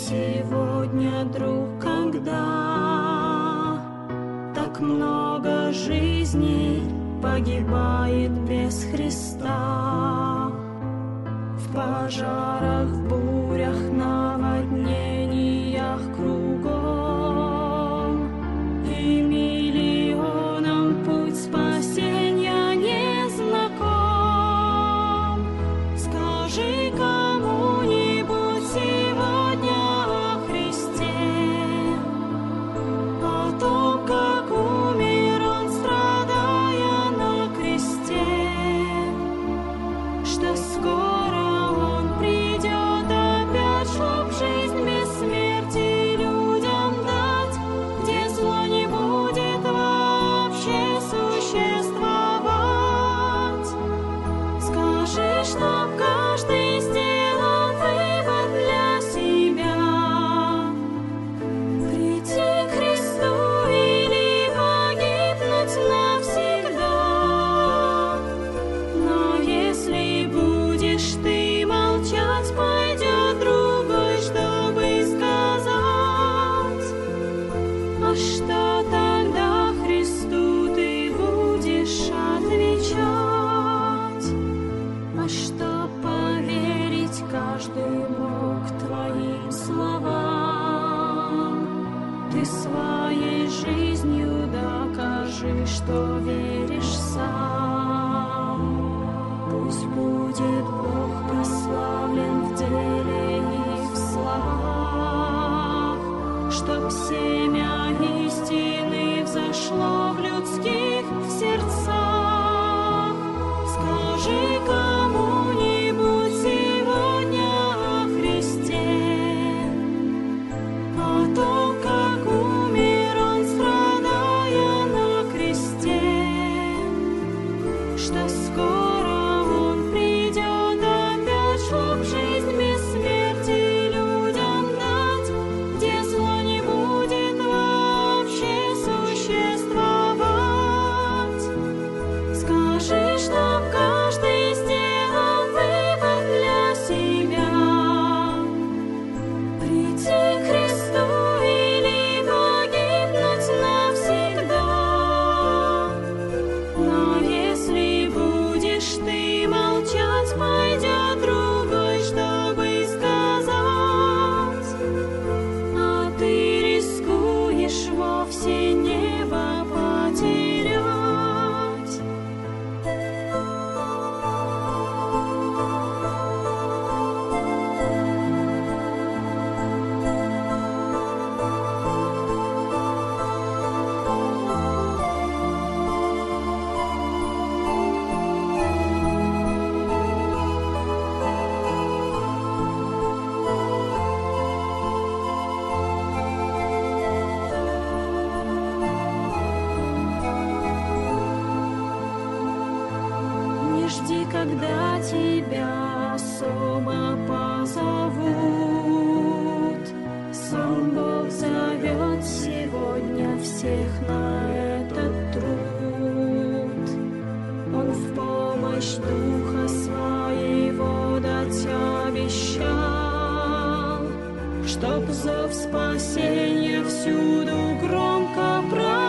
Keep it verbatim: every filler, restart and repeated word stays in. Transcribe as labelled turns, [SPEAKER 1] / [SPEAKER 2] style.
[SPEAKER 1] сегодня, друг, когда так много жизней погибает без Христа? В пожарах, в бурях, наводнениях кругом, и миллионам путь спасения не знаком. Скажи кому-нибудь сегодня о Христе, о том, как умер Он, страдая на кресте, что скоро Он придет опять, чтоб жизнь без смерти людям дать, где зло не будет вообще существовать. Скажи, чтоб каждый сделал вывод для себя: прийти к Христу или погибнуть навсегда. Но если будешь ты молчать, пойдет другой, чтобы сказать. А что тогда Христу ты будешь отвечать? А что поверить каждый мог твоим словам? Ты своей жизнью докажи, что веришь сам. Пусть будет Бог прославлен в деле и в словах, чтоб семя истины взошло в людских сердцах. Скажи кому-нибудь сегодня о Христе, о том, как умер Он, страдая на кресте, что скоро Он придет опять, чтоб жизнь без смерти людям дать, где зло не будет вообще существовать. Скажи, чтоб каждый сделал вывод для себя: прийти к Христу или погибнуть навсегда. Но если будешь ты молчать, пойдет другой, чтобы сказать. А ты рискуешь вовсе небо потерять. Не жди, когда тебя особо позовут. Сам Бог зовет сегодня всех на этот труд. Он в помощь Духа Своего дать обещал, чтоб зов спасения всюду громко прозвучал.